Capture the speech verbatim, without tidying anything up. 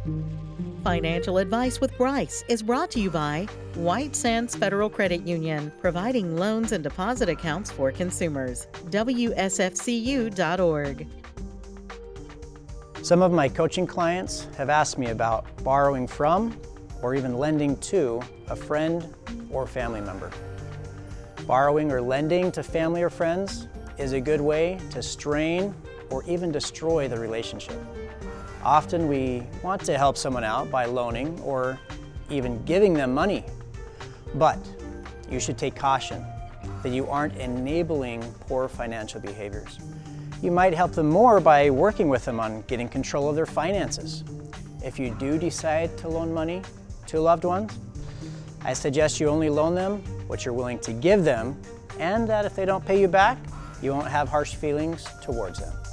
Financial Advice with Bryce is brought to you by White Sands Federal Credit Union, providing loans and deposit accounts for consumers. W S F C U dot org. Some of my coaching clients have asked me about borrowing from or even lending to a friend or family member. Borrowing or lending to family or friends is a good way to strain or even destroy the relationship. Often we want to help someone out by loaning or even giving them money, but you should take caution that you aren't enabling poor financial behaviors. You might help them more by working with them on getting control of their finances. If you do decide to loan money to loved ones, I suggest you only loan them what you're willing to give them, and that if they don't pay you back, you won't have harsh feelings towards them.